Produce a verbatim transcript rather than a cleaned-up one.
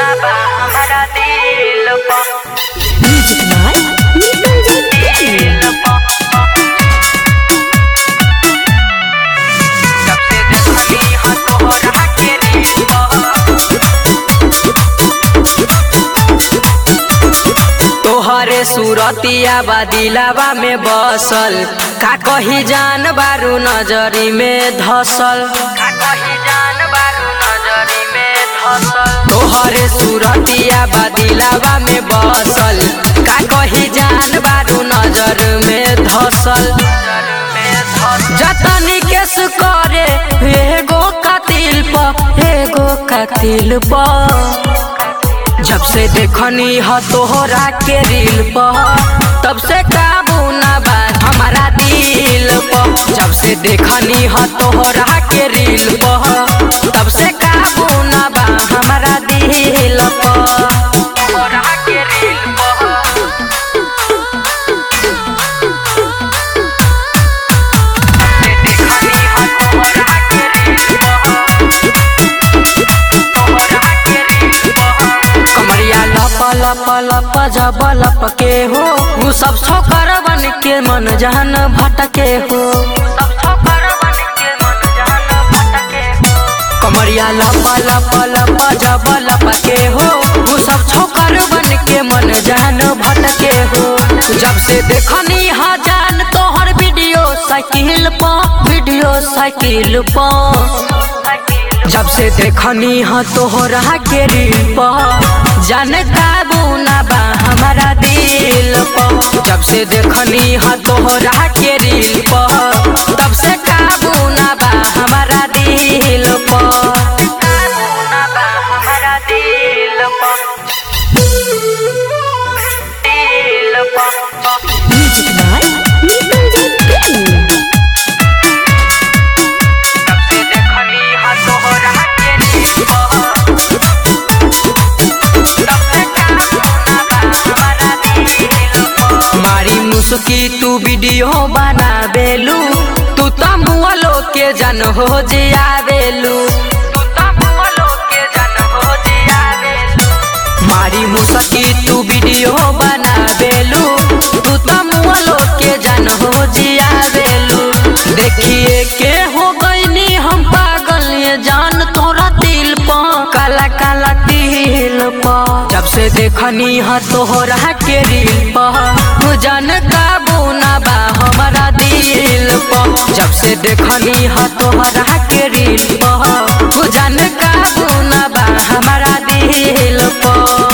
ना बा हमारा दिल पा म्यूजिक बाय निकल दिल पा जब से देखनी हा तोहरा के रील पा तोहरे सूरतिया बा दिलावा में बसल का कही जान बारू नजरी में धसल का कही जान बारू नजरी में धसल तोहरे सूरतिया बा दिलावा में बसल का कही जान बारू नजर में धसल जतनी केस करे एगो कातिल प एगो कातिल प जब से देखनी हा तोहरा के रील पर तब से काबू ना बा हमारा दिल पर जब से देखनी हा तोहरा के रील पर तब से काबू ना बा हमारा दिल पर तोहरा के रील पर देखनी हा तोहरा के रील कमरिया लप लप लप जब लप के हो वो सब छोकर बन के मन जहन भटके हो कमरिया लप लप लप जब लप के हो वो सब छोकर बन के मन जहन भटके हो जब से देखनी हा जान तोहर वीडियो साइकिल पर वीडियो साइकिल पर जब से देखनी हा तोहरा के रील पर जान काबू ना बा हमारा दिल पर जब से देखनी हा तोहरा के रील पर तब से काबू ना बा हमारा दिल पर काबू ना बा हमारा दिल पर दिल पर म्यूजिक बाय निकल मारी मुस्की तू वीडियो बना बेलू तू तमुअलो के जन हो जिया बेलू मारी मुस्की तू वीडियो बना बेलू तू तमुअलो के जन हो जिया बेलू देखिए के हो गईनी हम पागल ये जान तोरा दिल पा काला काला दिल पा जब से देखनी हा तोहरा के रील पा जान काबू ना बा हमारा दिल पा जब से देखनी हा तोहरा के रील पा जान काबू ना बा हमारा दिल पा।